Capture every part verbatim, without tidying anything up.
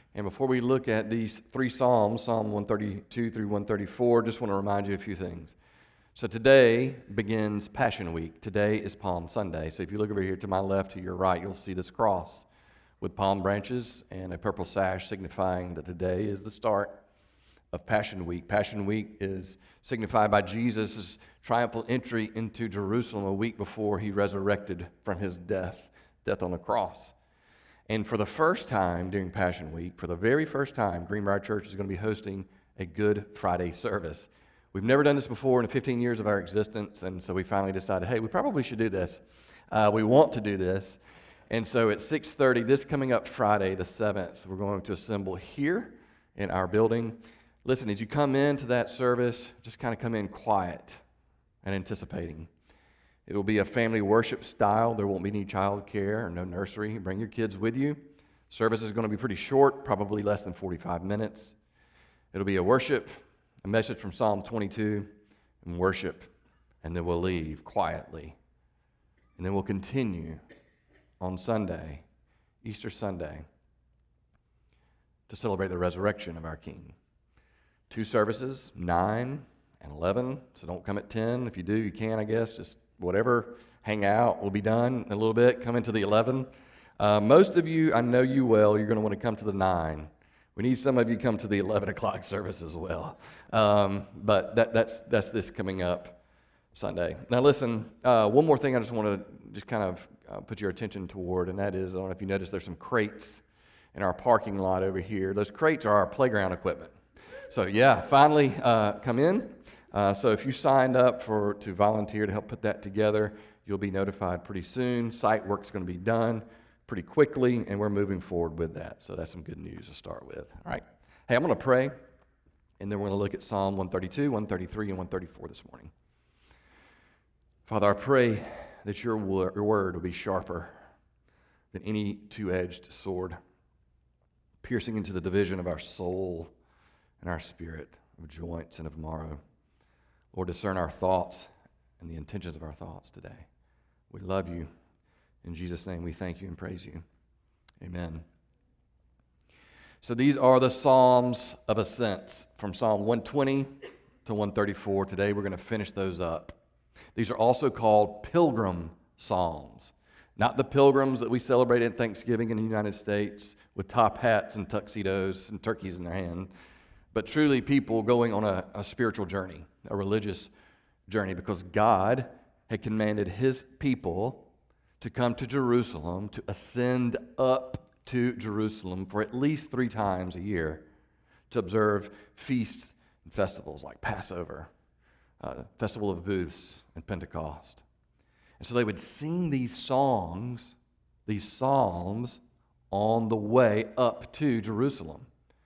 And before we look at these three Psalms, Psalm one thirty-two through one thirty-four, just want to remind you a few things. So today begins Passion Week. Today is Palm Sunday. So if you look over here to my left, to your right, you'll see this cross with palm branches and a purple sash signifying that today is the start of Passion Week. Passion Week is signified by Jesus' triumphal entry into Jerusalem a week before he resurrected from his death, death on the cross. And for the first time during Passion Week, for the very first time, Greenbrier Church is going to be hosting a Good Friday service. We've never done this before in the fifteen years of our existence, and so we finally decided, hey, we probably should do this. Uh, we want to do this. And so at six thirty, this coming up Friday, the seventh, we're going to assemble here in our building. Listen, as you come into that service, just kind of come in quiet and anticipating. It will be a family worship style. There won't be any child care or no nursery. Bring your kids with you. Service is going to be pretty short, probably less than forty-five minutes. It'll be a worship, a message from Psalm twenty-two, and worship, and then we'll leave quietly. And then we'll continue on Sunday, Easter Sunday, to celebrate the resurrection of our King. Two services, nine and eleven, so don't come at ten. If you do, you can, I guess, just whatever, hang out. We'll be done in a little bit. Come into the eleven. Uh, most of you, I know you well, you're going to want to come to the nine. We need some of you come to the eleven o'clock service as well. Um, but that, that's that's this coming up Sunday. Now listen, uh, one more thing I just want to just kind of uh, put your attention toward, and that is, I don't know if you noticed, there's some crates in our parking lot over here. Those crates are our playground equipment. So yeah, finally uh, come in. Uh, so if you signed up for to volunteer to help put that together, you'll be notified pretty soon. Site work's going to be done pretty quickly, and we're moving forward with that. So that's some good news to start with. All right. Hey, I'm going to pray, and then we're going to look at Psalm one thirty-two, one thirty-three, and one thirty-four this morning. Father, I pray that your word, your word will be sharper than any two-edged sword, piercing into the division of our soul and our spirit, of joints and of marrow. Lord, discern our thoughts and the intentions of our thoughts today. We love you. In Jesus' name, we thank you and praise you. Amen. So these are the Psalms of Ascents from Psalm one twenty to one thirty-four. Today we're going to finish those up. These are also called pilgrim psalms. Not the pilgrims that we celebrate at Thanksgiving in the United States with top hats and tuxedos and turkeys in their hand, but truly people going on a, a spiritual journey, a religious journey, because God had commanded his people to come to Jerusalem, to ascend up to Jerusalem for at least three times a year to observe feasts and festivals like Passover, uh, Festival of Booths, and Pentecost. And so they would sing these songs, these psalms, on the way up to Jerusalem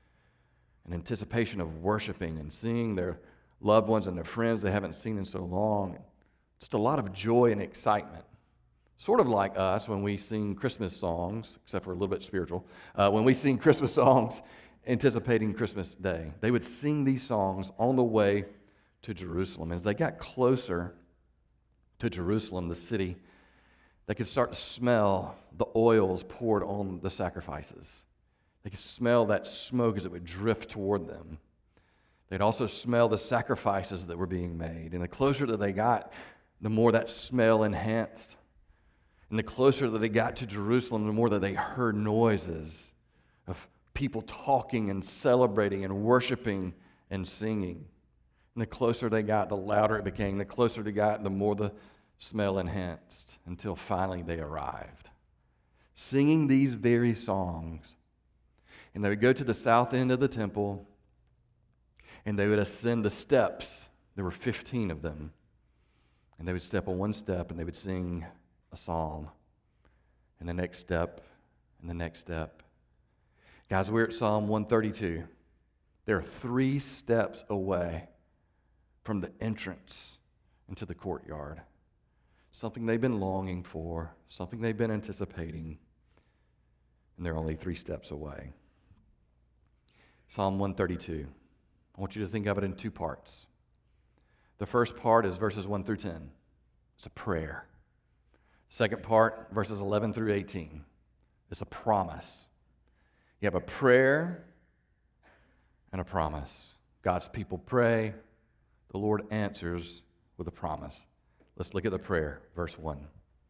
in anticipation of worshiping and seeing their loved ones and their friends they haven't seen in so long. Just a lot of joy and excitement. Sort of like us when we sing Christmas songs, except for a little bit spiritual, uh, when we sing Christmas songs anticipating Christmas Day. They would sing these songs on the way to Jerusalem. As they got closer to Jerusalem, the city, they could start to smell the oils poured on the sacrifices. They could smell that smoke as it would drift toward them. They'd also smell the sacrifices that were being made. And the closer that they got, the more that smell enhanced. And the closer that they got to Jerusalem, the more that they heard noises of people talking and celebrating and worshiping and singing. And the closer they got, the louder it became. The closer they got, the more the smell enhanced, until finally they arrived, singing these very songs. And they would go to the south end of the temple, and they would ascend the steps. There were fifteen of them. And they would step on one step, and they would sing a psalm. And the next step, and the next step. Guys, we're at Psalm one thirty-two. They're three steps away from the entrance into the courtyard. Something they've been longing for, something they've been anticipating, and they're only three steps away. Psalm one thirty-two. I want you to think of it in two parts. The first part is verses one through ten. It's a prayer. Second part, verses eleven through eighteen. It's a promise. You have a prayer and a promise. God's people pray. The Lord answers with a promise. Let's look at the prayer, verse one.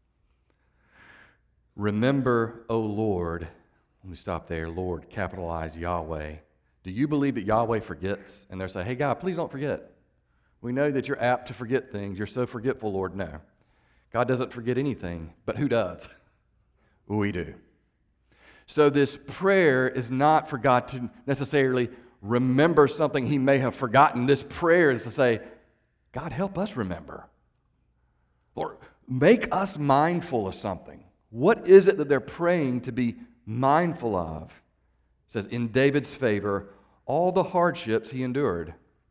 Remember, O Lord, let me stop there, Lord, capitalize Yahweh. Do you believe that Yahweh forgets? And they're saying, hey, God, please don't forget. We know that you're apt to forget things. You're so forgetful, Lord. No. God doesn't forget anything, but who does? We do. So this prayer is not for God to necessarily remember something he may have forgotten. This prayer is to say, God, help us remember. Lord, make us mindful of something. What is it that they're praying to be mindful of? It says, in David's favor, all the hardships he endured.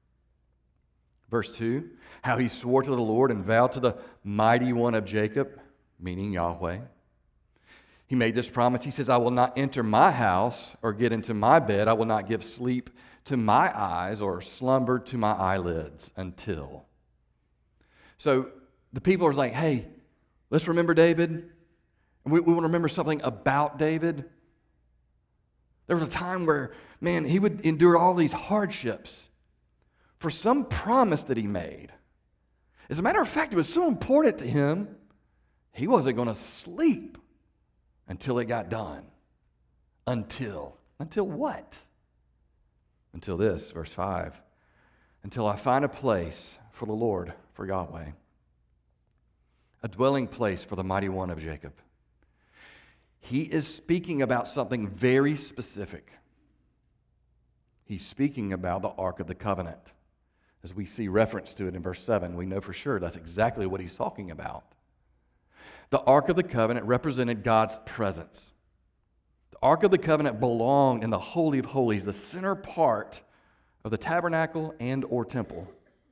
Verse two, how he swore to the Lord and vowed to the mighty one of Jacob, meaning Yahweh. He made this promise. He says, I will not enter my house or get into my bed. I will not give sleep to my eyes or slumber to my eyelids until. So the people are like, hey, let's remember David. And we, we want to remember something about David. There was a time where, man, he would endure all these hardships for some promise that he made. As a matter of fact, it was so important to him, he wasn't going to sleep until it got done. Until. Until what? Until this, verse five. Until I find a place for the Lord, for Yahweh. A dwelling place for the mighty one of Jacob. He is speaking about something very specific. He's speaking about the Ark of the Covenant. As we see reference to it in verse seven, we know for sure that's exactly what he's talking about. The Ark of the Covenant represented God's presence. The Ark of the Covenant belonged in the Holy of Holies, the center part of the tabernacle and or temple.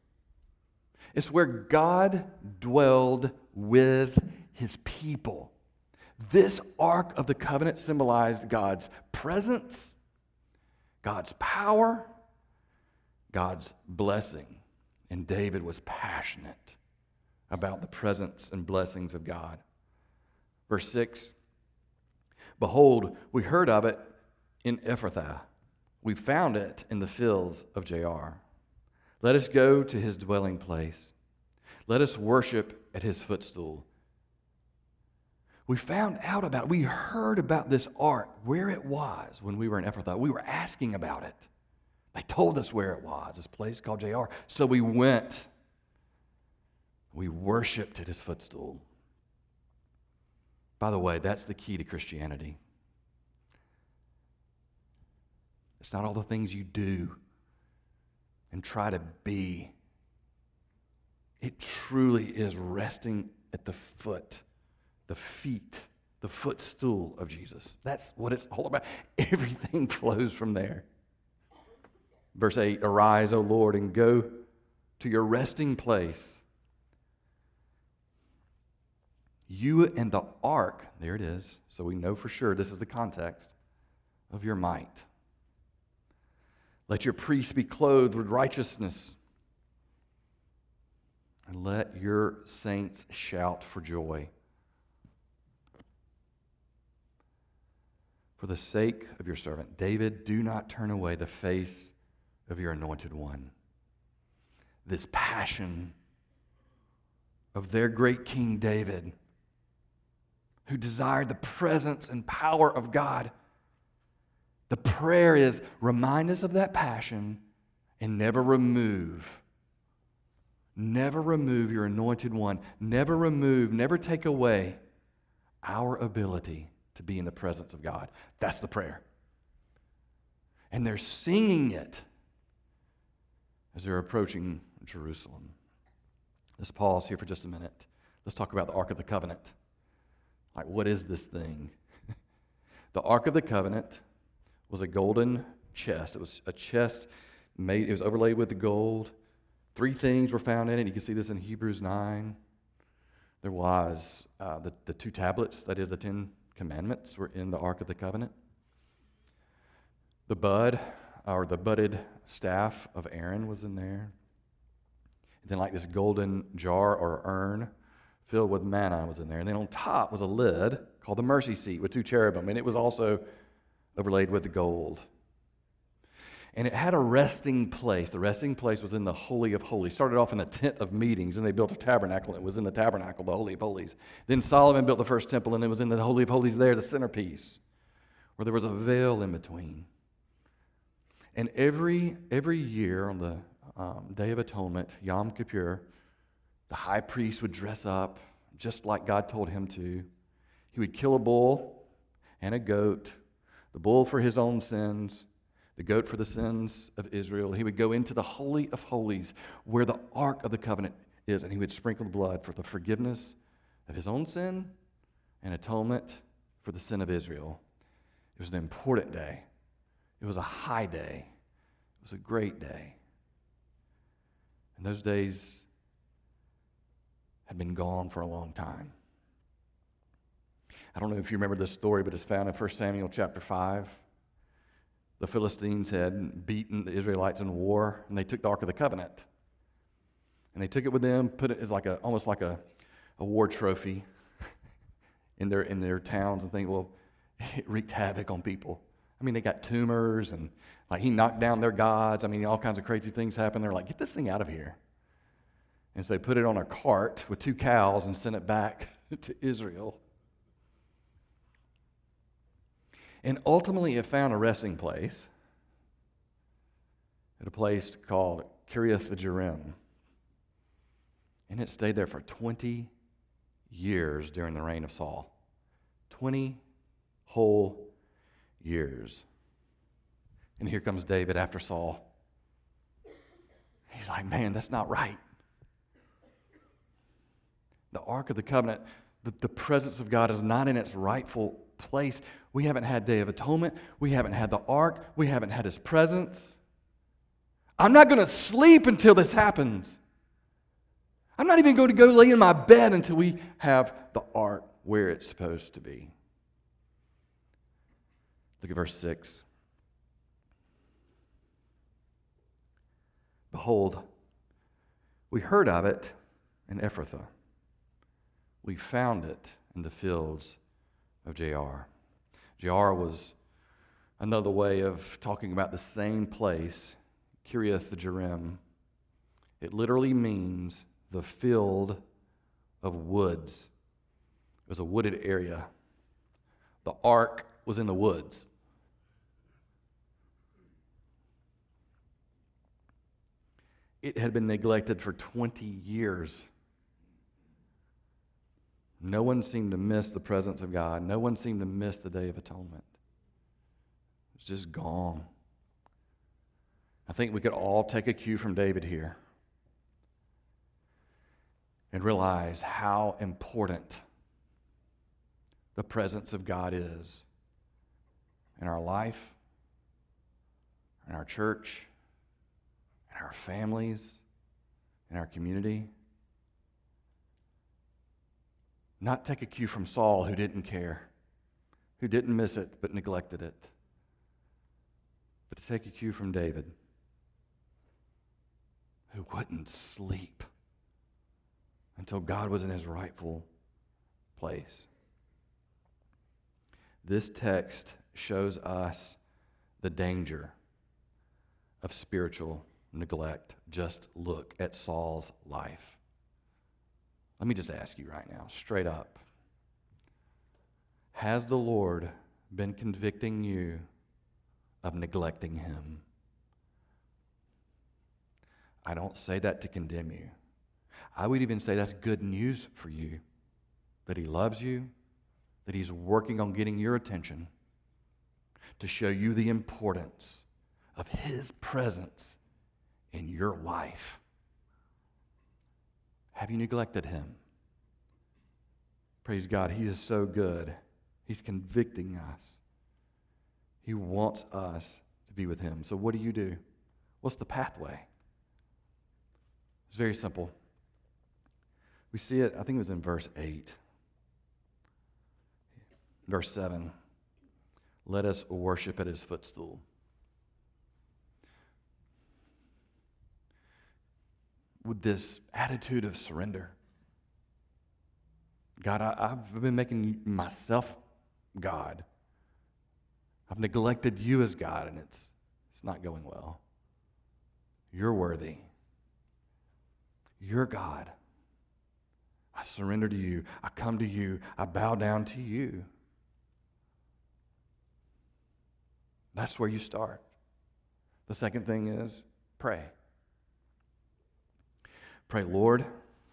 It's where God dwelled with his people. This Ark of the Covenant symbolized God's presence, God's power, God's blessing. And David was passionate about the presence and blessings of God. Verse six, behold, we heard of it in Ephrathah. We found it in the fields of Jaar. Let us go to his dwelling place. Let us worship at his footstool. We found out about it. We heard about this ark, where it was when we were in Ephrathah. We were asking about it. They told us where it was, this place called Jaar. So we went. We worshiped at his footstool. By the way, that's the key to Christianity. It's not all the things you do and try to be. It truly is resting at the foot, the feet, the footstool of Jesus. That's what it's all about. Everything flows from there. Verse eight, arise, O Lord, and go to your resting place. You and the ark, there it is, so we know for sure this is the context of your might. Let your priests be clothed with righteousness, and let your saints shout for joy. For the sake of your servant David, do not turn away the face of your anointed one. This passion of their great King David, who desired the presence and power of God. The prayer is, remind us of that passion and never remove. Never remove your anointed one. Never remove, never take away our ability to be in the presence of God. That's the prayer. And they're singing it as they're approaching Jerusalem. Let's pause here for just a minute. Let's talk about the Ark of the Covenant. Like, what is this thing? The Ark of the Covenant was a golden chest. It was a chest made, it was overlaid with the gold. Three things were found in it. You can see this in Hebrews nine. There was uh, the, the two tablets, that is the Ten Commandments, were in the Ark of the Covenant. The bud, or the budded staff of Aaron was in there. And then like this golden jar or urn filled with manna was in there. And then on top was a lid called the mercy seat with two cherubim. And it was also overlaid with the gold. And it had a resting place. The resting place was in the Holy of Holies. Started off in the tent of meetings, and they built a tabernacle. It was in the tabernacle, the Holy of Holies. Then Solomon built the first temple, and it was in the Holy of Holies there, the centerpiece, where there was a veil in between. And every every year on the um, Day of Atonement, Yom Kippur, the high priest would dress up just like God told him to. He would kill a bull and a goat, the bull for his own sins, the goat for the sins of Israel. He would go into the Holy of Holies where the Ark of the Covenant is, and he would sprinkle the blood for the forgiveness of his own sin and atonement for the sin of Israel. It was an important day. It was a high day. It was a great day. And those days had been gone for a long time. I don't know if you remember this story, but it's found in First Samuel chapter five. The Philistines had beaten the Israelites in war, and they took the Ark of the Covenant. And they took it with them, put it as like a almost like a, a war trophy in their in their towns, and think, well, it wreaked havoc on people. I mean, they got tumors, and like he knocked down their gods. I mean, all kinds of crazy things happened. They're like, get this thing out of here. And so they put it on a cart with two cows and sent it back to Israel. And ultimately, it found a resting place at a place called Kiriath-Jearim. And it stayed there for twenty years during the reign of Saul. twenty whole years. And here comes David after Saul. He's like, man, that's not right. The Ark of the Covenant, the, the presence of God is not in its rightful place. We haven't had Day of Atonement. We haven't had the Ark. We haven't had His presence. I'm not going to sleep until this happens. I'm not even going to go lay in my bed until we have the Ark where it's supposed to be. Look at verse six. Behold, we heard of it in Ephrathah. We found it in the fields of Jaar. Jaar was another way of talking about the same place, Kiriath-Jearim. It literally means the field of woods. It was a wooded area. The ark was in the woods. It had been neglected for twenty years. No one seemed to miss the presence of God. No one seemed to miss the Day of Atonement. It's just gone. I think we could all take a cue from David here and realize how important the presence of God is in our life, in our church, in our families, in our community. Not take a cue from Saul, who didn't care, who didn't miss it but neglected it, but to take a cue from David, who wouldn't sleep until God was in His rightful place. This text shows us the danger of spiritual neglect. Just look at Saul's life. Let me just ask you right now, straight up. Has the Lord been convicting you of neglecting Him? I don't say that to condemn you. I would even say that's good news for you, that He loves you, that He's working on getting your attention to show you the importance of His presence in your life. Have you neglected Him? Praise God, He is so good. He's convicting us. He wants us to be with Him. So what do you do? What's the pathway? It's very simple. We see it, I think it was in verse eight. Verse seven. Let us worship at His footstool. With this attitude of surrender. God, I, I've been making myself God. I've neglected you as God, and it's, it's not going well. You're worthy. You're God. I surrender to you. I come to you. I bow down to you. That's where you start. The second thing is pray. Pray, Lord,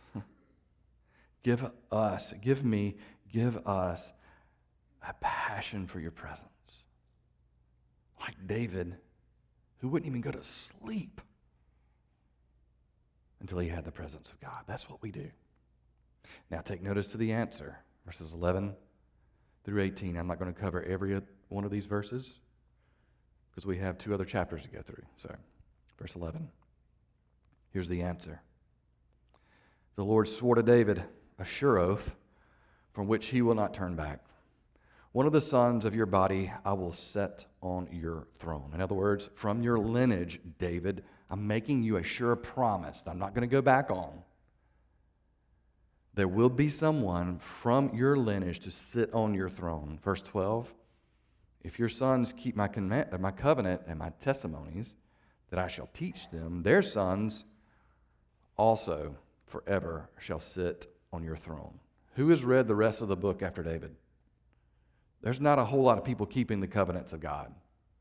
give us, give me, give us a passion for your presence. Like David, who wouldn't even go to sleep until he had the presence of God. That's what we do. Now take notice to the answer, verses eleven through eighteen. I'm not going to cover every one of these verses because we have two other chapters to go through. So, verse eleven, here's the answer. The Lord swore to David a sure oath from which he will not turn back. One of the sons of your body I will set on your throne. In other words, from your lineage, David, I'm making you a sure promise that I'm not going to go back on. There will be someone from your lineage to sit on your throne. Verse twelve, if your sons keep my, command, my covenant and my testimonies that I shall teach them, their sons also forever shall sit on your throne. Who has read the rest of the book after David? There's not a whole lot of people keeping the covenants of God.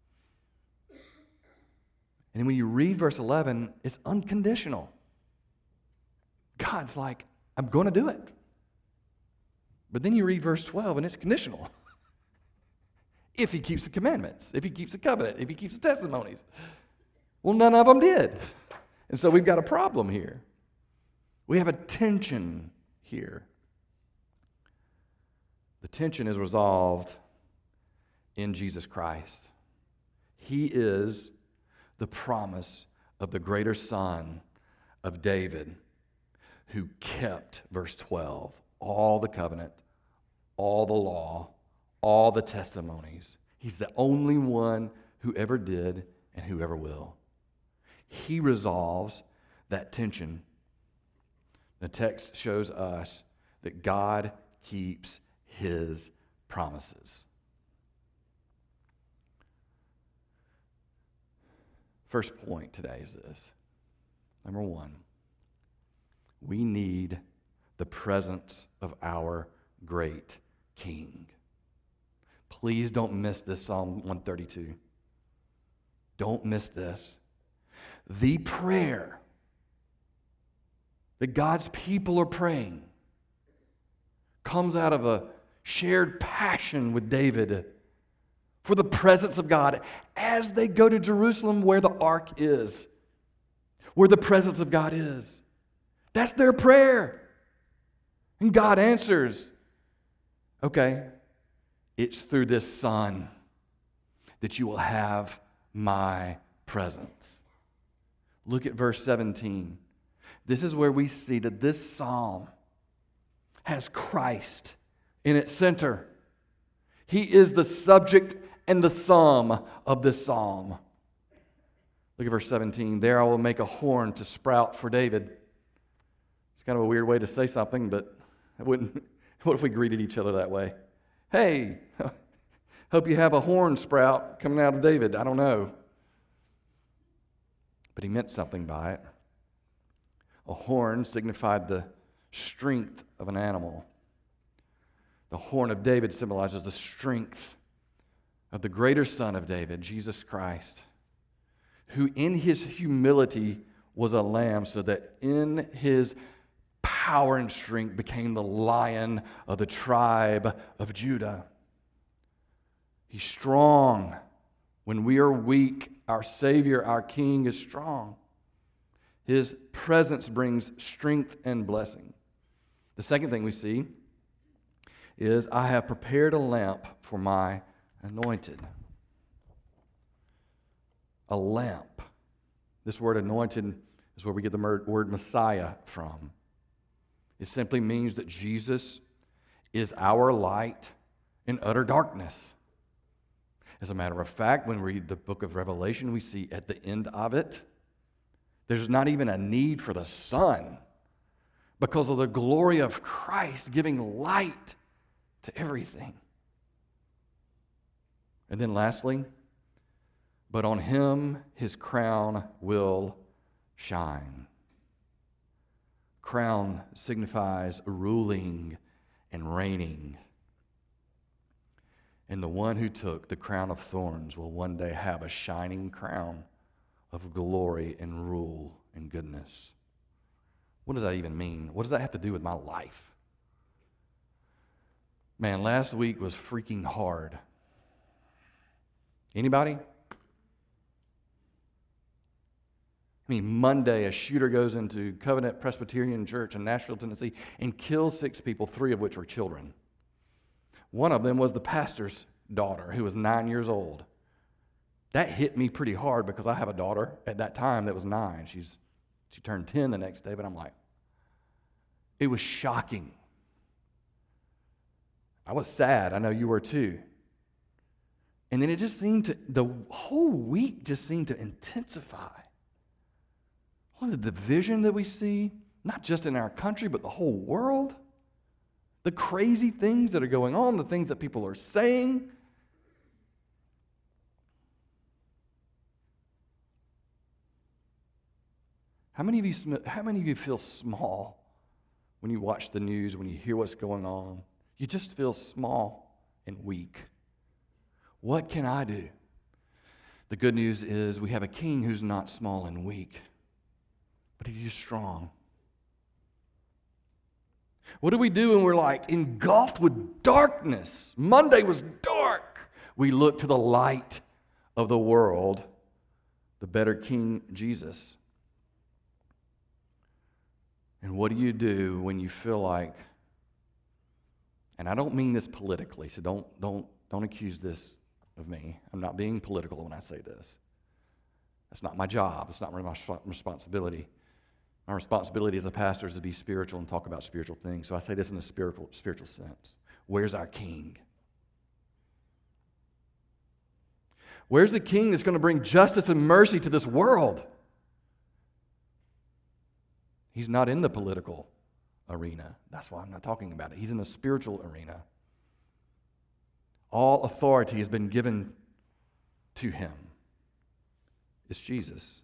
And when you read verse eleven, it's unconditional. God's like, I'm going to do it. But then you read verse twelve, and it's conditional. If he keeps the commandments, if he keeps the covenant, if he keeps the testimonies. Well, none of them did. And so we've got a problem here. We have a tension here. The tension is resolved in Jesus Christ. He is the promise of the greater Son of David who kept, verse twelve, all the covenant, all the law, all the testimonies. He's the only one who ever did and who ever will. He resolves that tension. The text shows us that God keeps his promises. First point today is this. Number one, we need the presence of our great King. Please don't miss this Psalm one thirty-two. Don't miss this. The prayer that God's people are praying comes out of a shared passion with David for the presence of God as they go to Jerusalem where the ark is, where the presence of God is. That's their prayer. And God answers, okay, it's through this Son that you will have my presence. Look at verse seventeen. This is where we see that this psalm has Christ in its center. He is the subject and the sum of this psalm. Look at verse seventeen. There I will make a horn to sprout for David. It's kind of a weird way to say something, but I wouldn't. What if we greeted each other that way? Hey, hope you have a horn sprout coming out of David. I don't know. But he meant something by it. A horn signified the strength of an animal. The horn of David symbolizes the strength of the greater Son of David, Jesus Christ, who in his humility was a lamb, so that in his power and strength became the Lion of the tribe of Judah. He's strong. When we are weak, our Savior, our King, is strong. His presence brings strength and blessing. The second thing we see is, I have prepared a lamp for my anointed. A lamp. This word anointed is where we get the word Messiah from. It simply means that Jesus is our light in utter darkness. As a matter of fact, when we read the book of Revelation, we see at the end of it, there's not even a need for the sun because of the glory of Christ giving light to everything. And then lastly, but on him his crown will shine. Crown signifies ruling and reigning. And the one who took the crown of thorns will one day have a shining crown of glory and rule and goodness. What does that even mean? What does that have to do with my life? Man, last week was freaking hard. Anybody? I mean, Monday, a shooter goes into Covenant Presbyterian Church in Nashville, Tennessee, and kills six people, three of which were children. One of them was the pastor's daughter, who was nine years old. That hit me pretty hard because I have a daughter at that time that was nine. She's she turned ten the next day, but I'm like, it was shocking. I was sad. I know you were too. And then it just seemed to, the whole week just seemed to intensify. All the division that we see, not just in our country, but the whole world. The crazy things that are going on, the things that people are saying. How many of you, how many of you feel small when you watch the news, when you hear what's going on? You just feel small and weak. What can I do? The good news is we have a king who's not small and weak, but he's strong. What do we do when we're like engulfed with darkness? Monday was dark. We look to the light of the world, the better King Jesus. And what do you do when you feel like, and I don't mean this politically, so don't don't don't accuse this of me. I'm not being political when I say this. That's not my job. It's not my responsibility. My responsibility as a pastor is to be spiritual and talk about spiritual things. So I say this in a spiritual, spiritual sense. Where's our king? Where's the king that's going to bring justice and mercy to this world? He's not in the political arena. That's why I'm not talking about it. He's in the spiritual arena. All authority has been given to him. It's Jesus.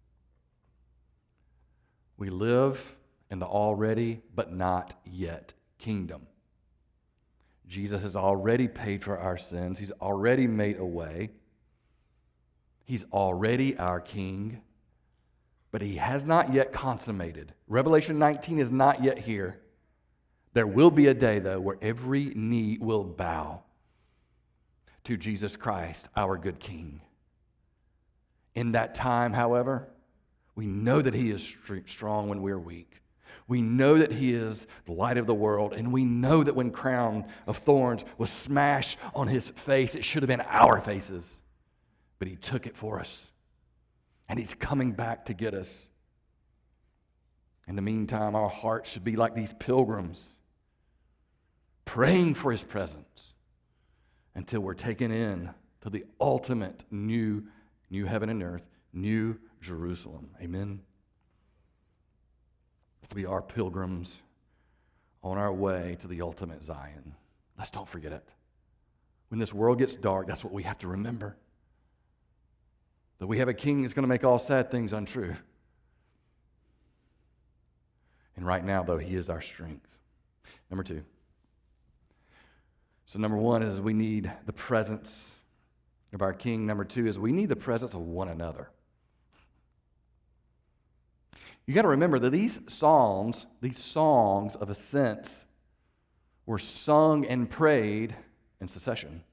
We live in the already but not yet kingdom. Jesus has already paid for our sins. He's already made a way. He's already our king, but he has not yet consummated. Revelation nineteen is not yet here. There will be a day, though, where every knee will bow to Jesus Christ, our good King. In that time, however, we know that he is strong when we're weak. We know that he is the light of the world, and we know that when crown of thorns was smashed on his face, it should have been our faces. But he took it for us, and he's coming back to get us. In the meantime, our hearts should be like these pilgrims, praying for his presence until we're taken in to the ultimate new, new heaven and earth, new Jerusalem. Amen? We are pilgrims on our way to the ultimate Zion. Let's don't forget it. When this world gets dark, that's what we have to remember. That we have a king that's going to make all sad things untrue. And right now, though, he is our strength. Number two. So number one is we need the presence of our king. Number two is we need the presence of one another. You got to remember that these psalms, these songs of ascents, were sung and prayed in succession.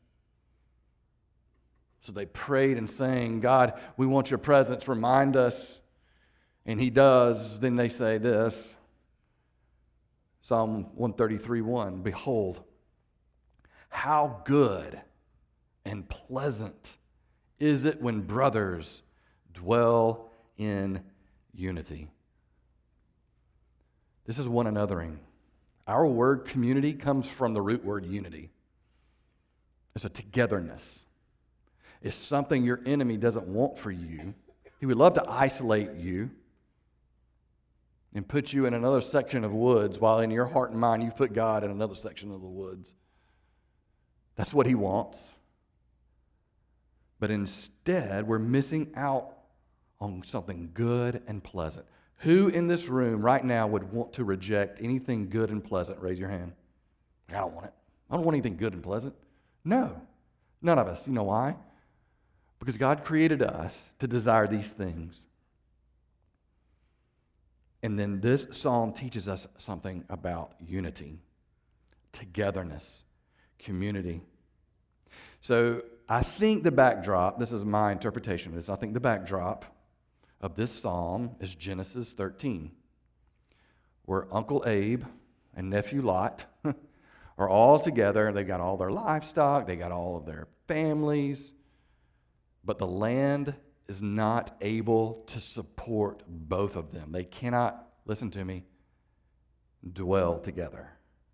So they prayed and sang, God, we want your presence, remind us. And he does. Then they say this, Psalm one thirty-three, one, behold, how good and pleasant is it when brothers dwell in unity. This is one anothering. Our word community comes from the root word unity. It's a togetherness. It's something your enemy doesn't want for you. He would love to isolate you and put you in another section of woods while in your heart and mind you've put God in another section of the woods. That's what he wants. But instead, we're missing out on something good and pleasant. Who in this room right now would want to reject anything good and pleasant? Raise your hand. I don't want it. I don't want anything good and pleasant. No, none of us. You know why? Because God created us to desire these things. And then this psalm teaches us something about unity, togetherness, community. So I think the backdrop, this is my interpretation of this, I think the backdrop of this psalm is Genesis thirteen, where Uncle Abe and nephew Lot are all together. They got all their livestock, they got all of their families, but the land is not able to support both of them. They cannot, listen to me, dwell together.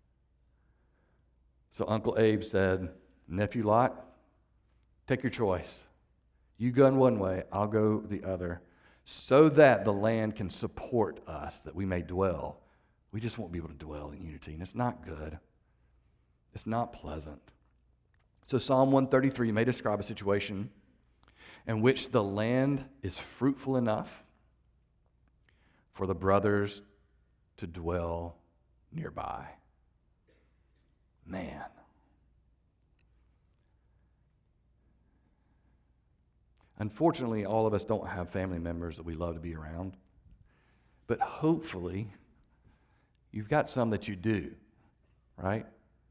So Uncle Abe said, nephew Lot, take your choice. You go in one way, I'll go the other, so that the land can support us, that we may dwell. We just won't be able to dwell in unity, and it's not good. It's not pleasant. So Psalm one thirty-three may describe a situation in which the land is fruitful enough for the brothers to dwell nearby. Man. Unfortunately, all of us don't have family members that we love to be around. But hopefully, you've got some that you do, right?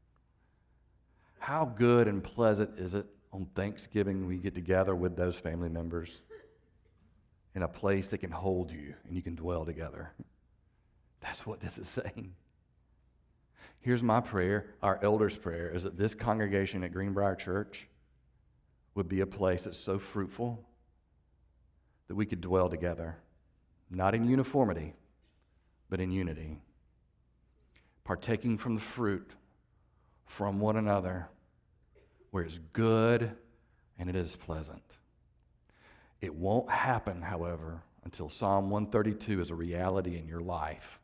How good and pleasant is it on Thanksgiving we get together with those family members in a place that can hold you and you can dwell together? That's what this is saying. Here's my prayer, our elders' prayer, is that this congregation at Greenbrier Church would be a place that's so fruitful that we could dwell together, not in uniformity, but in unity, partaking from the fruit from one another where it's good and it is pleasant. It won't happen, however, until Psalm one thirty-two is a reality in your life,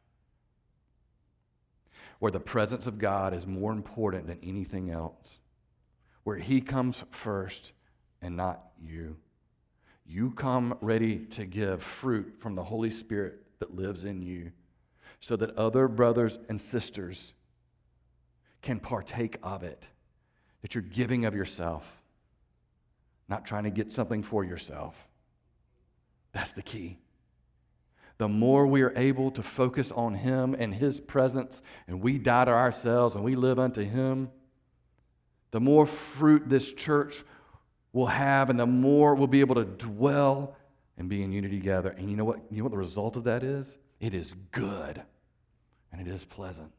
where the presence of God is more important than anything else, where He comes first and not you. You come ready to give fruit from the Holy Spirit that lives in you so that other brothers and sisters can partake of it, that you're giving of yourself, not trying to get something for yourself. That's the key. The more we are able to focus on Him and His presence, and we die to ourselves and we live unto Him, the more fruit this church will have, and the more we'll be able to dwell and be in unity together. And you know what? You know what the result of that is? It is good, and it is pleasant.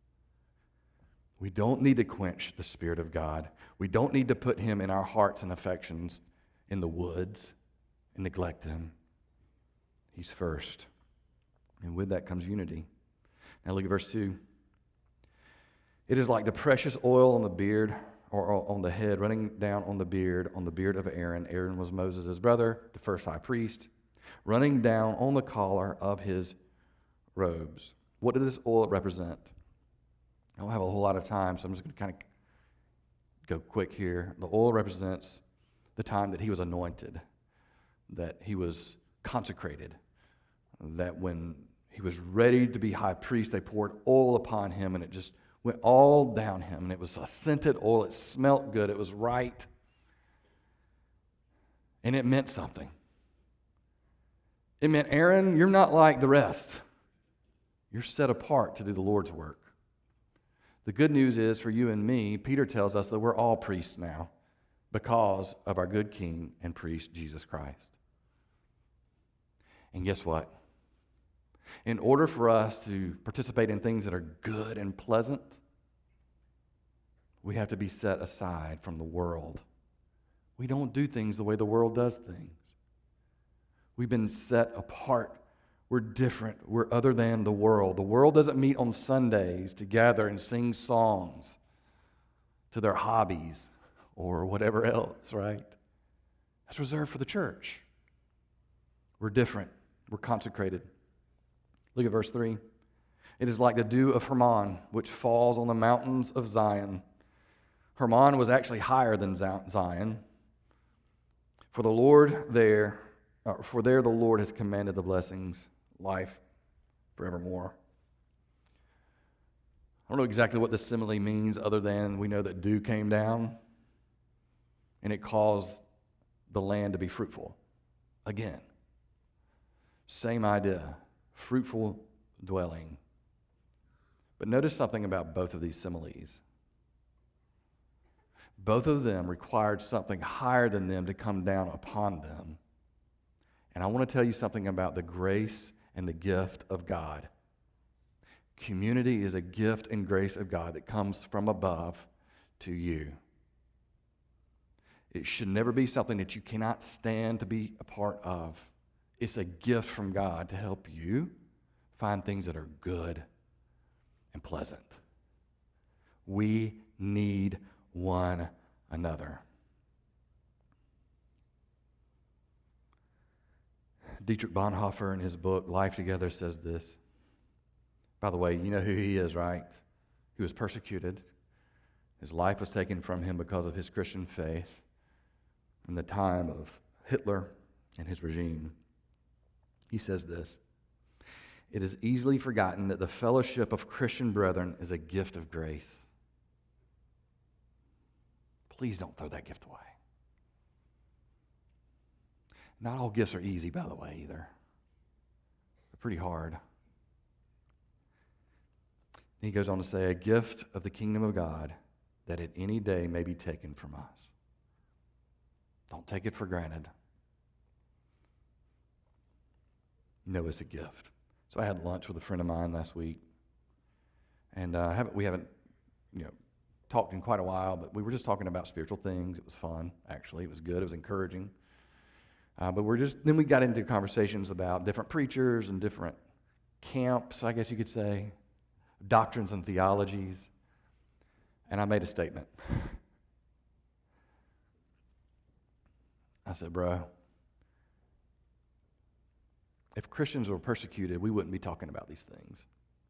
We don't need to quench the Spirit of God. We don't need to put Him in our hearts and affections in the woods and neglect Him. He's first. And with that comes unity. Now look at verse two. It is like the precious oil on the beard, or on the head, running down on the beard, on the beard of Aaron. Aaron was Moses' brother, the first high priest, running down on the collar of his robes. What did this oil represent? I don't have a whole lot of time, so I'm just going to kind of go quick here. The oil represents the time that he was anointed, that he was consecrated, that when he was ready to be high priest, they poured oil upon him, and it just went all down him, and it was a scented oil. It smelt good. It was right. And it meant something. It meant, Aaron, you're not like the rest. You're set apart to do the Lord's work. The good news is for you and me, Peter tells us that we're all priests now because of our good King and priest, Jesus Christ. And guess what? In order for us to participate in things that are good and pleasant, we have to be set aside from the world. We don't do things the way the world does things. We've been set apart. We're different. We're other than the world. The world doesn't meet on Sundays to gather and sing songs to their hobbies or whatever else, right? That's reserved for the church. We're different. We're consecrated. Look at verse three. It is like the dew of Hermon, which falls on the mountains of Zion. Hermon was actually higher than Zion. For the Lord there, uh, for there the Lord has commanded the blessings, life forevermore. I don't know exactly what this simile means other than we know that dew came down and it caused the land to be fruitful. Again, same idea, fruitful dwelling. But notice something about both of these similes. Both of them required something higher than them to come down upon them. And I want to tell you something about the grace and the gift of God. Community is a gift and grace of God that comes from above to you. It should never be something that you cannot stand to be a part of. It's a gift from God to help you find things that are good and pleasant. We need one another. Dietrich Bonhoeffer in his book, Life Together, says this. By the way, you know who he is, right? He was persecuted. His life was taken from him because of his Christian faith in the time of Hitler and his regime. He says this, "It is easily forgotten that the fellowship of Christian brethren is a gift of grace." Please don't throw that gift away. Not all gifts are easy, by the way, either. They're pretty hard. He goes on to say, "A gift of the kingdom of God that at any day may be taken from us." Don't take it for granted. No, it's a gift. So I had lunch with a friend of mine last week, and uh, haven't, we haven't, you know, talked in quite a while, but we were just talking about spiritual things. It was fun, actually. It was good. It was encouraging. Uh, but we're just then we got into conversations about different preachers and different camps, I guess you could say, doctrines and theologies, and I made a statement. I said, bro, if Christians were persecuted, we wouldn't be talking about these things.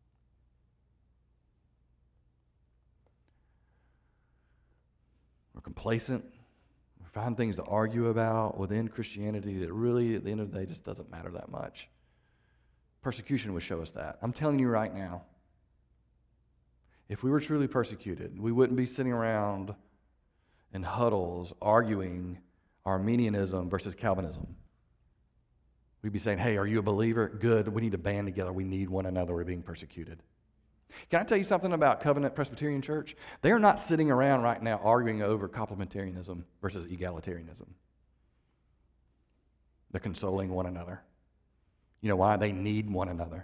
We're complacent. We find things to argue about within Christianity that really, at the end of the day, just doesn't matter that much. Persecution would show us that. I'm telling you right now, if we were truly persecuted, we wouldn't be sitting around in huddles arguing Arminianism versus Calvinism. We'd be saying, hey, are you a believer? Good. We need to band together. We need one another. We're being persecuted. Can I tell you something about Covenant Presbyterian Church? They are not sitting around right now arguing over complementarianism versus egalitarianism. They're consoling one another. You know why? They need one another.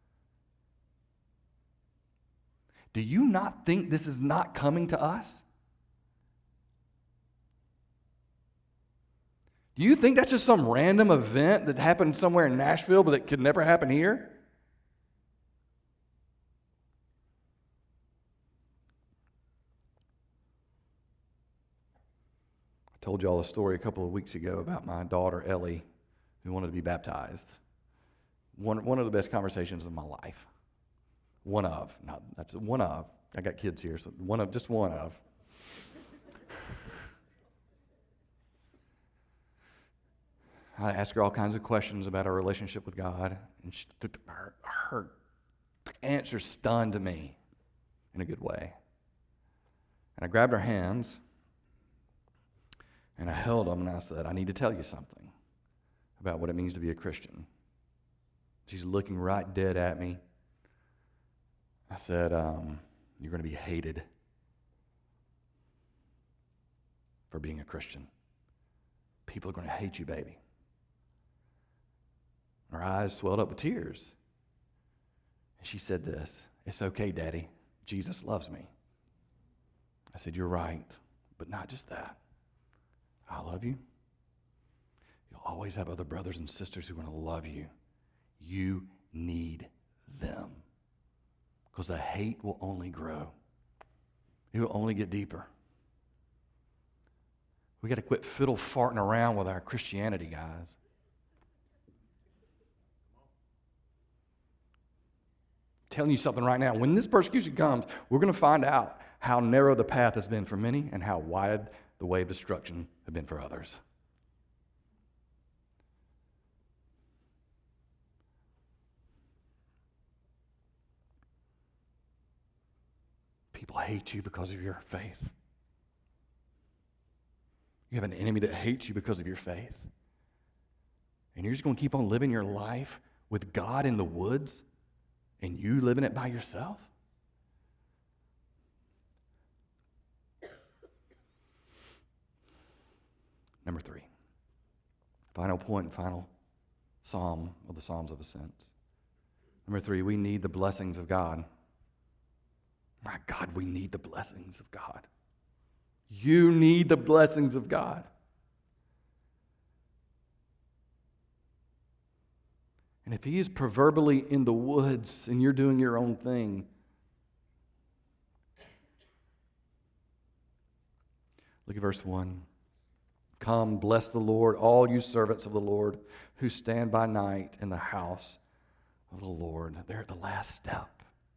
Do you not think this is not coming to us? Do you think that's just some random event that happened somewhere in Nashville but it could never happen here? I told y'all a story a couple of weeks ago about my daughter Ellie who wanted to be baptized. One, one of the best conversations of my life. One of, not that's one of. I got kids here, so one of, just one of. I asked her all kinds of questions about her relationship with God, and she, her, her answer stunned me in a good way. And I grabbed her hands, and I held them, and I said, I need to tell you something about what it means to be a Christian. She's looking right dead at me. I said, um, you're going to be hated for being a Christian. People are going to hate you, baby. Her eyes swelled up with tears. And she said this, it's okay, Daddy. Jesus loves me. I said, you're right, but not just that. I love you. You'll always have other brothers and sisters who are going to love you. You need them. Because the hate will only grow. It will only get deeper. We got to quit fiddle farting around with our Christianity, guys. I'm telling you something right now. When this persecution comes, we're going to find out how narrow the path has been for many and how wide the way of destruction has been for others. People hate you because of your faith. You have an enemy that hates you because of your faith. And you're just going to keep on living your life with God in the woods and you living it by yourself? Number three, final point and final psalm of the Psalms of Ascent. Number three, we need the blessings of God. My God, we need the blessings of God. You need the blessings of God. And if he is proverbially in the woods and you're doing your own thing, look at verse one. Come, bless the Lord, all you servants of the Lord who stand by night in the house of the Lord. They're at the last step.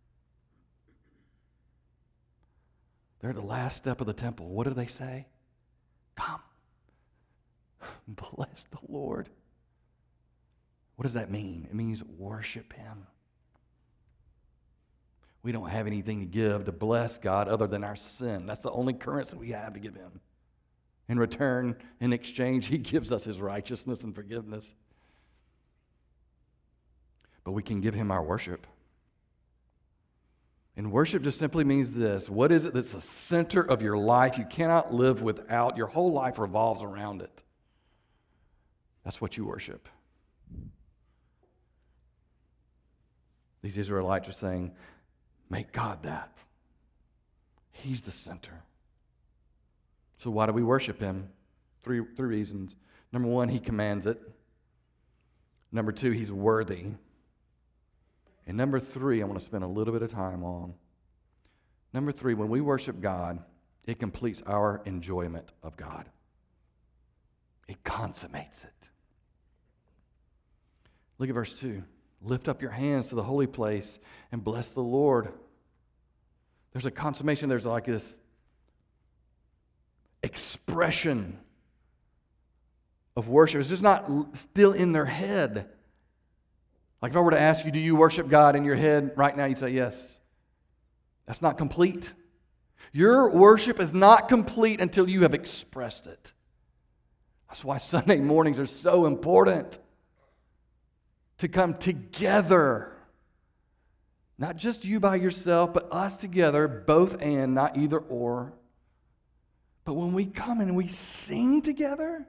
They're at the last step of the temple. What do they say? Come, bless the Lord. What does that mean? It means worship him. We don't have anything to give to bless God other than our sin. That's the only currency we have to give him. In return, in exchange, he gives us his righteousness and forgiveness. But we can give him our worship. And worship just simply means this. What is it that's the center of your life you cannot live without? Your whole life revolves around it. That's what you worship. These Israelites are saying, make God that. He's the center. So why do we worship him? Three, three reasons. Number one, he commands it. Number two, he's worthy. And number three, I want to spend a little bit of time on. Number three, when we worship God, it completes our enjoyment of God. It consummates it. Look at verse two. Lift up your hands to the holy place and bless the Lord. There's a consummation. There's like this expression of worship. It's just not still in their head. Like if I were to ask you, do you worship God in your head right now? You'd say yes. That's not complete. Your worship is not complete until you have expressed it. That's why Sunday mornings are so important. To come together. Not just you by yourself, but us together, both and, not either or. But when we come and we sing together,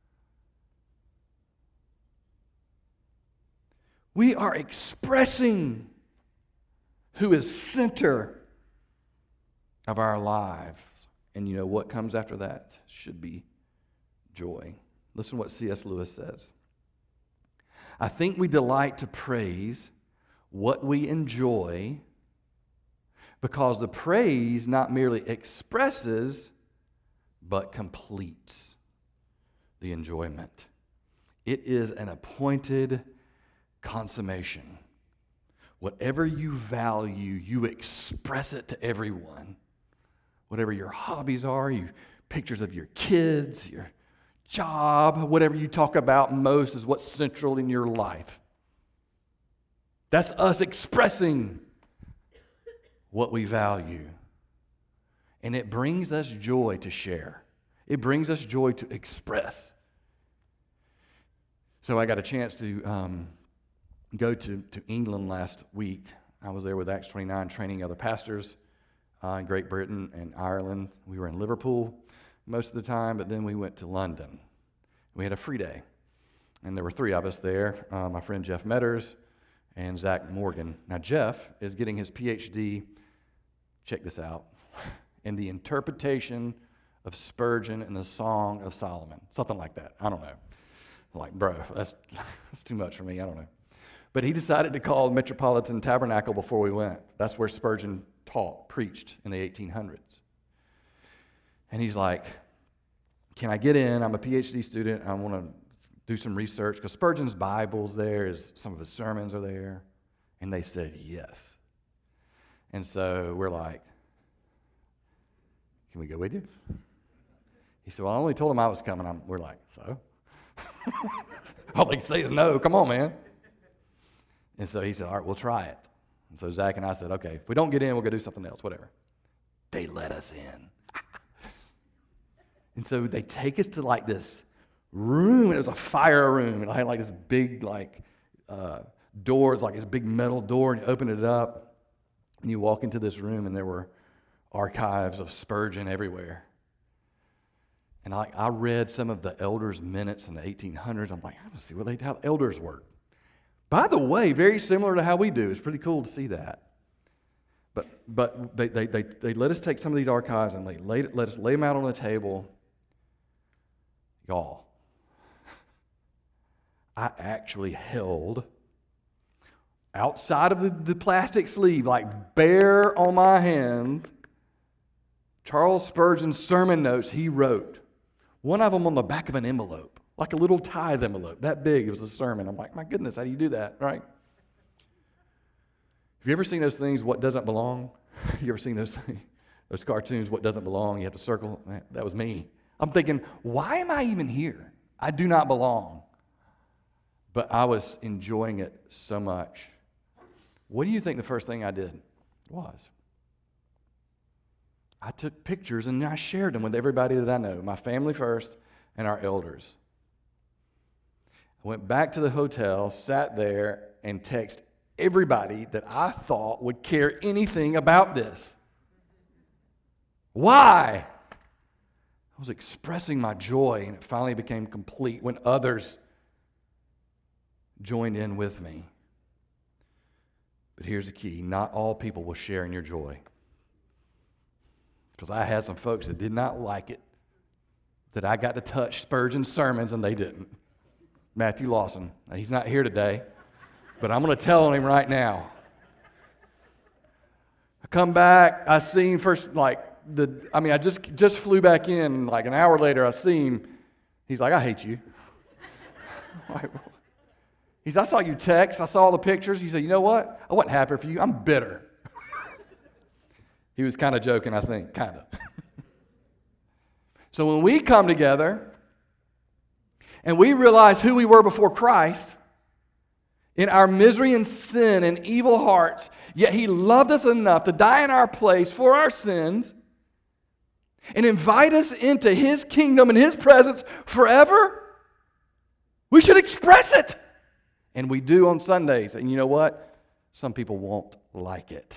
we are expressing who is center of our lives. And you know what comes after that should be joy. Listen to what C S Lewis says. I think we delight to praise what we enjoy because the praise not merely expresses but completes the enjoyment. It is an appointed consummation. Whatever you value, you express it to everyone. Whatever your hobbies are, you pictures of your kids, your job, whatever you talk about most is what's central in your life. That's us expressing what we value. And it brings us joy to share. It brings us joy to express. So I got a chance to um, go to, to England last week. I was there with Acts twenty-nine training other pastors uh, in Great Britain and Ireland. We were in Liverpool most of the time, but then we went to London. We had a free day, and there were three of us there, uh, my friend Jeff Metters and Zach Morgan. Now, Jeff is getting his P H D, check this out, in the interpretation of Spurgeon and the Song of Solomon, something like that. I don't know. Like, bro, that's, that's too much for me. I don't know. But he decided to call Metropolitan Tabernacle before we went. That's where Spurgeon taught, preached in the eighteen hundreds. And he's like, can I get in? I'm a P H D student. I want to do some research because Spurgeon's Bible's there. His, some of his sermons are there. And they said yes. And so we're like, can we go with you? He said, well, I only told him I was coming. I'm, we're like, so? All they can say is no. Come on, man. And so he said, all right, we'll try it. And so Zach and I said, okay, if we don't get in, we'll go do something else, whatever. They let us in. And so they take us to like this room, and it was a fire room, and I had like this big like uh, door, it's like this big metal door, and you open it up, and you walk into this room, and there were archives of Spurgeon everywhere. And I, I read some of the elders' minutes in the eighteen hundreds. I'm like, I want to see what they, how the elders work. By the way, very similar to how we do. It's pretty cool to see that. But but they they they, they let us take some of these archives and they laid, let us lay them out on the table. Y'all, I actually held outside of the, the plastic sleeve, like bare on my hand, Charles Spurgeon's sermon notes he wrote. One of them on the back of an envelope, like a little tithe envelope, that big. It was a sermon. I'm like, my goodness, how do you do that, right? Have you ever seen those things, What Doesn't Belong? You ever seen those things, those cartoons, What Doesn't Belong? You have to circle. That was me. I'm thinking, why am I even here? I do not belong. But I was enjoying it so much. What do you think the first thing I did was? I took pictures and I shared them with everybody that I know, my family first and our elders. I went back to the hotel, sat there, and texted everybody that I thought would care anything about this. Why? I was expressing my joy, and it finally became complete when others joined in with me. But here's the key. Not all people will share in your joy. Because I had some folks that did not like it, that I got to touch Spurgeon's sermons, and they didn't. Matthew Lawson. Now, he's not here today, but I'm going to tell on him right now. I come back, I seen first, like, the. I mean, I just, just flew back in, like an hour later, I see him. He's like, I hate you. He's, I saw you text, I saw all the pictures. He said, you know what? I wasn't happy for you. I'm bitter. He was kind of joking, I think, kind of. So when we come together and we realize who we were before Christ, in our misery and sin and evil hearts, yet He loved us enough to die in our place for our sins and invite us into His kingdom and His presence forever, we should express it. And we do on Sundays. And you know what? Some people won't like it.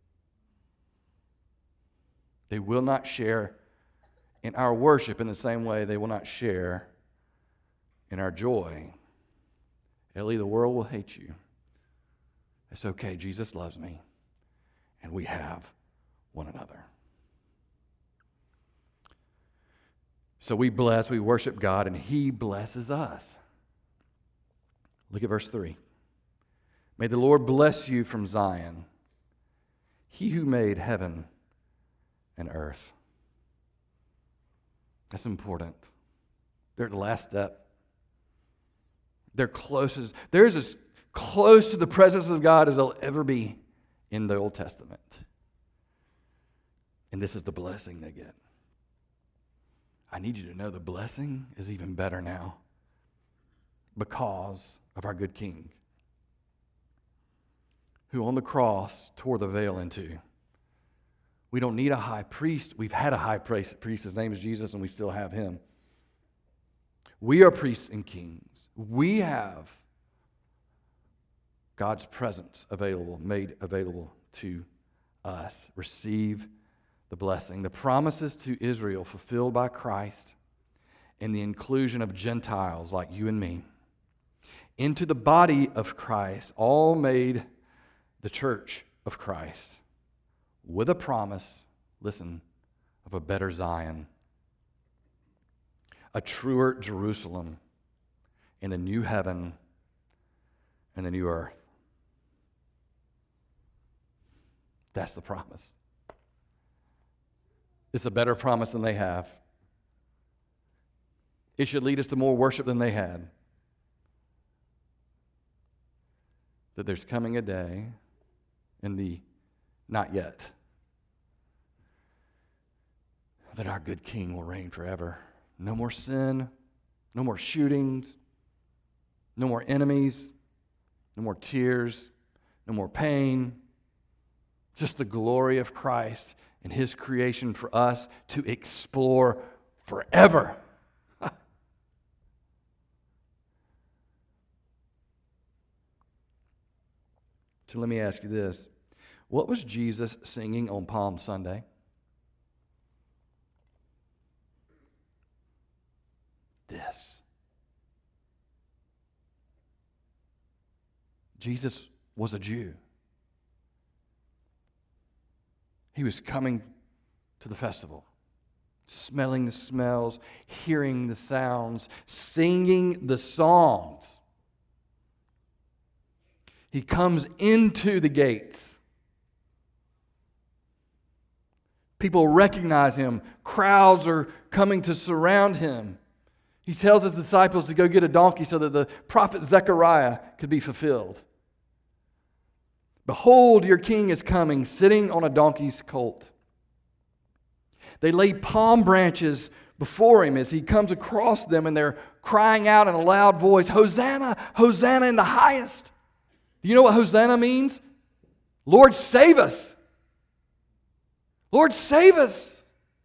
They will not share in our worship in the same way they will not share in our joy. Ellie, the world will hate you. It's okay. Jesus loves me. And we have one another. So we bless, we worship God, and He blesses us. Look at verse three. May the Lord bless you from Zion, He who made heaven and earth. That's important. They're at the last step. They're closest. They're as close to the presence of God as they'll ever be in the Old Testament. And this is the blessing they get. I need you to know the blessing is even better now because of our good King, who on the cross tore the veil in two. We don't need a high priest. We've had a high priest. His name is Jesus, and we still have Him. We are priests and kings. We have God's presence available, made available to us. Receive the blessing. The promises to Israel fulfilled by Christ and the inclusion of Gentiles like you and me into the body of Christ, all made the church of Christ with a promise, listen, of a better Zion, a truer Jerusalem, and a new heaven and the new earth. That's the promise. It's a better promise than they have. It should lead us to more worship than they had. That there's coming a day in the not yet that our good King will reign forever. No more sin, no more shootings, no more enemies, no more tears, no more pain. Just the glory of Christ and His creation for us to explore forever. So let me ask you this. What was Jesus singing on Palm Sunday? This. Jesus was a Jew. He was coming to the festival, smelling the smells, hearing the sounds, singing the songs. He comes into the gates. People recognize Him. Crowds are coming to surround Him. He tells His disciples to go get a donkey so that the prophet Zechariah could be fulfilled. Behold, your king is coming, sitting on a donkey's colt. They lay palm branches before Him as He comes across them, and they're crying out in a loud voice, Hosanna, Hosanna in the highest. Do you know what Hosanna means? Lord, save us. Lord, save us.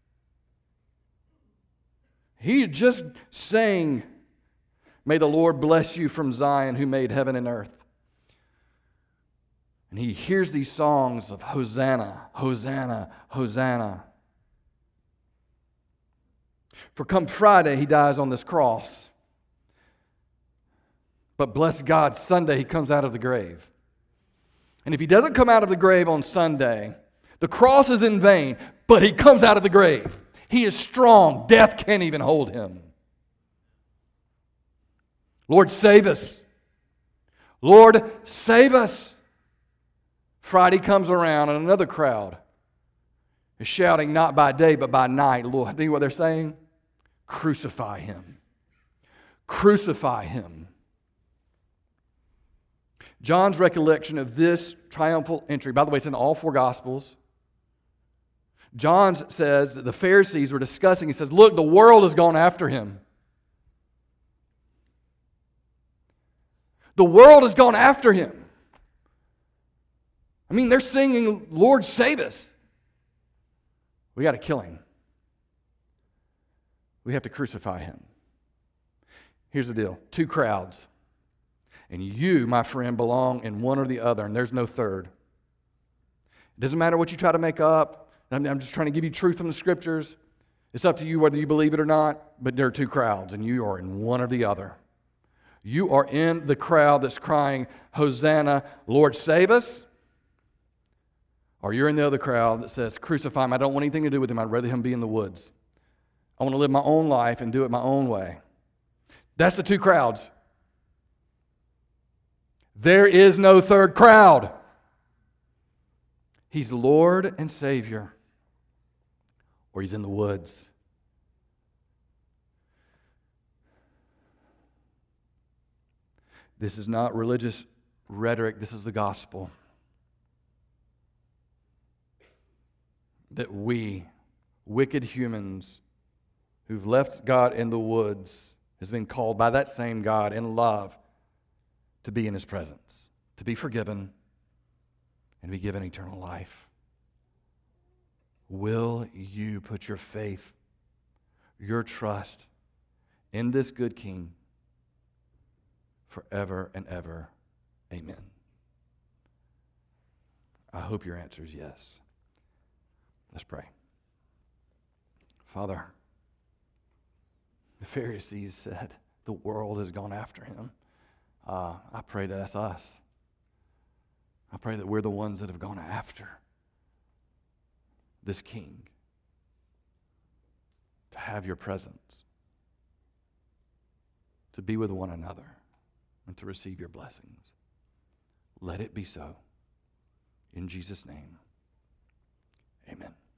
He had just sang, may the Lord bless you from Zion who made heaven and earth. And he hears these songs of Hosanna, Hosanna, Hosanna. For come Friday, He dies on this cross. But bless God, Sunday He comes out of the grave. And if He doesn't come out of the grave on Sunday, the cross is in vain, but He comes out of the grave. He is strong. Death can't even hold Him. Lord, save us. Lord, save us. Friday comes around and another crowd is shouting not by day but by night. Lord, think what they're saying? Crucify Him. Crucify Him. John's recollection of this triumphal entry, by the way, it's in all four Gospels. John says that the Pharisees were discussing, he says, look, the world has gone after Him. The world has gone after Him. I mean, they're singing, Lord, save us. We got to kill Him. We have to crucify Him. Here's the deal. Two crowds. And you, my friend, belong in one or the other, and there's no third. It doesn't matter what you try to make up. I'm, I'm just trying to give you truth from the Scriptures. It's up to you whether you believe it or not, but there are two crowds, and you are in one or the other. You are in the crowd that's crying, Hosanna, Lord, save us. Or you're in the other crowd that says, crucify Him. I don't want anything to do with Him. I'd rather Him be in the woods. I want to live my own life and do it my own way. That's the two crowds. There is no third crowd. He's Lord and Savior, or He's in the woods. This is not religious rhetoric. This is the gospel. That we, wicked humans who've left God in the woods, has been called by that same God in love to be in His presence, to be forgiven, and be given eternal life. Will you put your faith, your trust in this good King forever and ever? Amen. I hope your answer is yes. Let's pray. Father, the Pharisees said the world has gone after Him. Uh, I pray that that's us. I pray that we're the ones that have gone after this King to have your presence, to be with one another, and to receive your blessings. Let it be so. In Jesus' name, amen.